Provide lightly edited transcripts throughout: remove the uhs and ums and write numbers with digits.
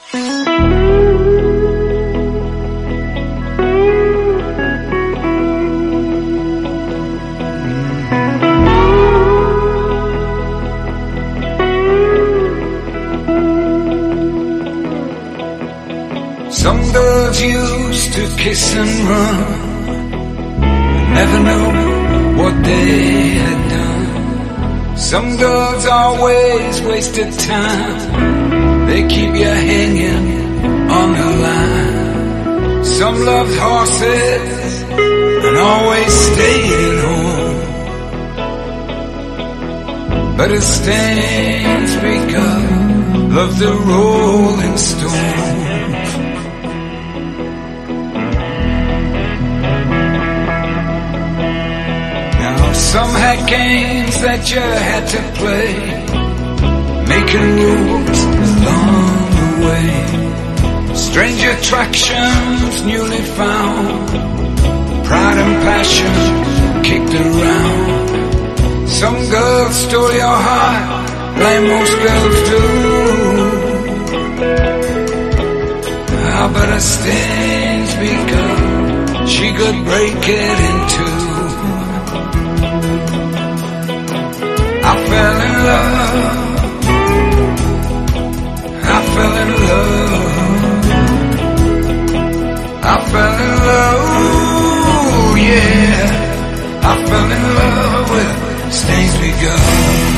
Some girls used to kiss and run, never know what they had done. Some girls always wasted time, they keep you hanging on the line. Some loved horses and always stayed at home, but as things speak of, love the Rolling Stones. Some had games that you had to play, making rules along the way. Strange attractions newly found, pride and passion kicked around. Some girls stole your heart like most girls do. But as things begun, she could break it in two. I fell in love, I fell in love, I fell in love, yeah, I fell in love with Stains Begun.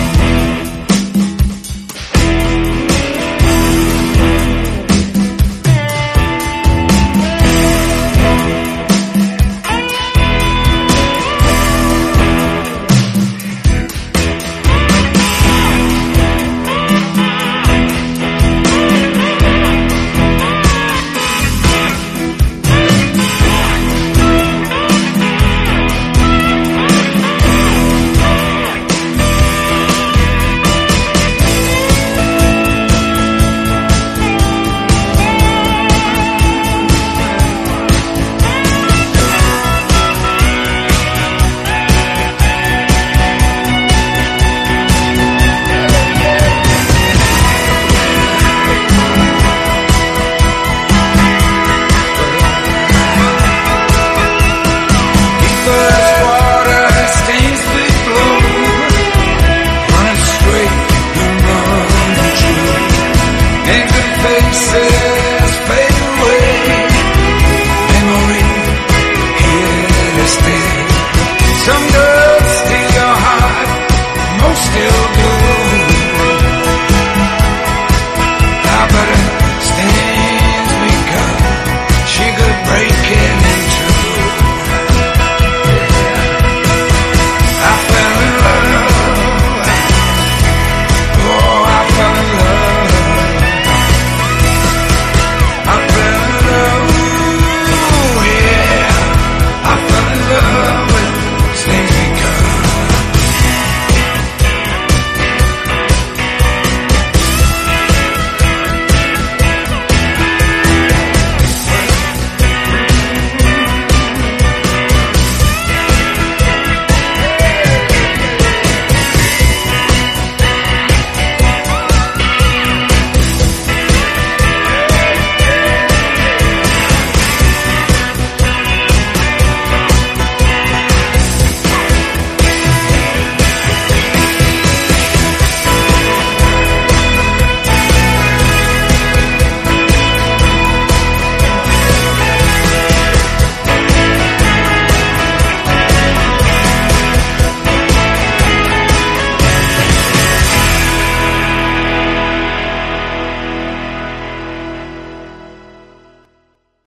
Faces